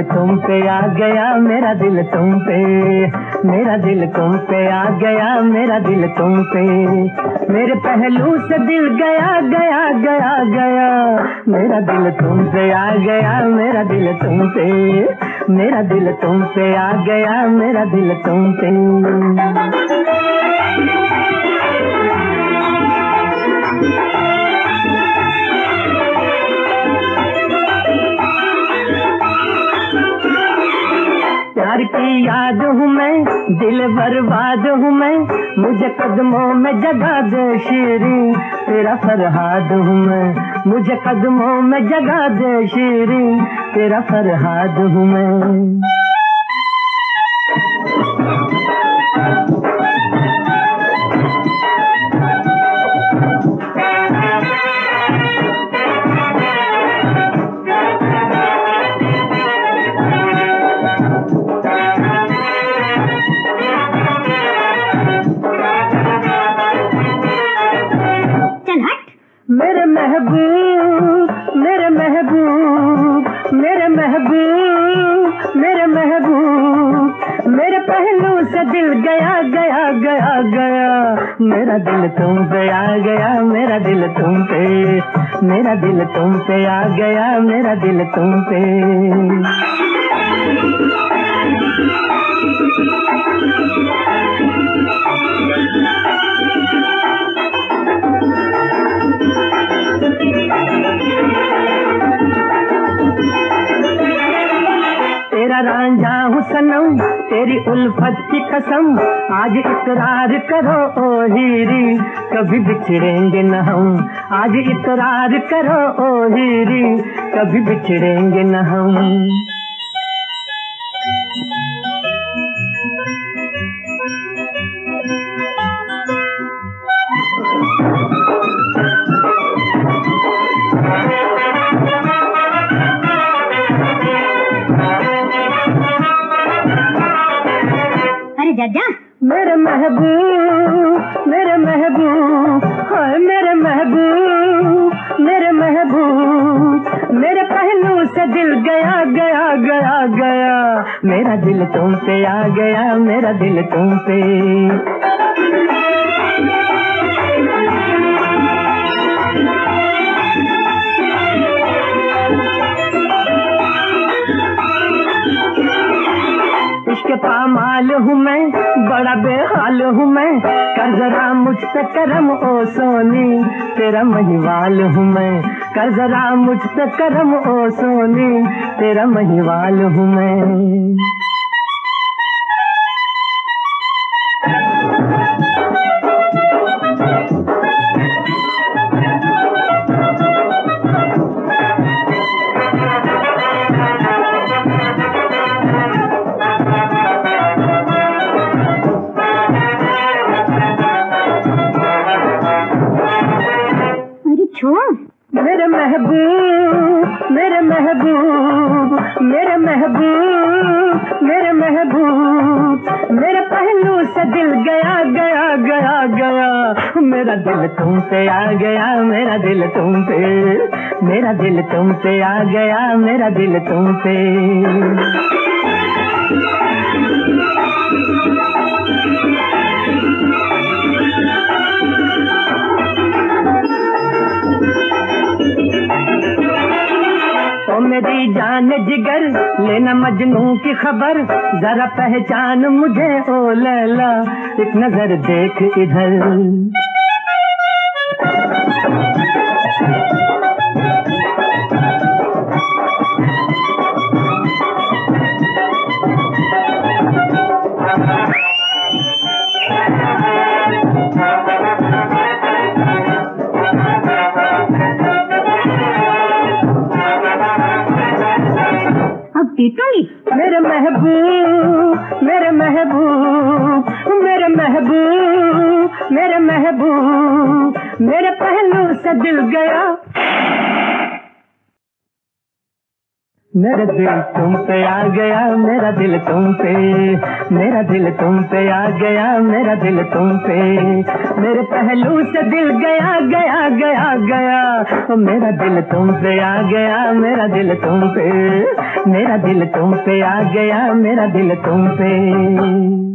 तुम पे आ गया, मेरा दिल तुम पे, मेरा दिल तुम पे आ गया, मेरा दिल तुम पे, मेरे पहलू से दिल गया गया गया गया, मेरा दिल तुम पे आ गया, मेरा दिल तुम पे, मेरा दिल तुम पे आ गया, मेरा दिल तुम पे। प्यार की याद हूँ मैं, दिल बर्बाद हूँ मैं, मुझे कदमों में जगा दे शीरी, तेरा फरहाद हूँ मैं, मुझे कदमों में जगा दे शीरी, तेरा फरहाद हूँ मैं। मेरे महबूब, मेरे महबूब, मेरे महबूब, मेरे महबूब, मेरे पहलू से दिल गया गया गया गया, मेरा दिल तुम पे आ गया, मेरा दिल तुम पे, मेरा दिल तुम पे आ गया, मेरा दिल तुम पे। तेरा रांझा हूँ सनम, तेरी उल्फत की कसम, आज इकरार करो ओ हीरी, कभी बिछड़ेंगे न हम, आज इकरार करो ओ हीरी, कभी बिछड़ेंगे न हम। जा मेरे महबूब, मेरे महबूब, हाय मेरे महबूब, मेरे महबूब, मेरे पहलू से दिल गया गया गया गया, मेरा दिल तुम पे आ गया, मेरा दिल तुम पे। इश्क पामाल हूँ मैं, बड़ा बेहाल हूँ मैं, कर जरा मुझ पे करम ओ सोनी, तेरा महिवाल हूँ मैं, कर जरा मुझ पे करम ओ सोनी, तेरा महिवाल हूँ मैं। मेरे महबूब, मेरे महबूब, मेरे महबूब, मेरे महबूब, मेरे पहलू से दिल गया गया गया गया, मेरा दिल तुम पे आ गया, मेरा दिल तुम पे, मेरा दिल तुम पे आ गया, मेरा दिल तुम पे। ओ मेरी जान जिगर, लेना मजनू की खबर, जरा पहचान मुझे ओ लैला, एक नजर देख इधर। मेरे महबूब, मेरे महबूब, मेरे महबूब, मेरे महबूब, मेरे पहलू से दिल गया, मेरा दिल तुम पे आ गया, मेरा दिल तुम पे, मेरा दिल तुम पे आ गया, मेरा दिल तुम पे, मेरे पहलू से दिल गया गया गया गया, मेरा दिल तुम पे आ गया, मेरा दिल तुम पे, मेरा दिल तुम पे आ गया, मेरा दिल तुम पे।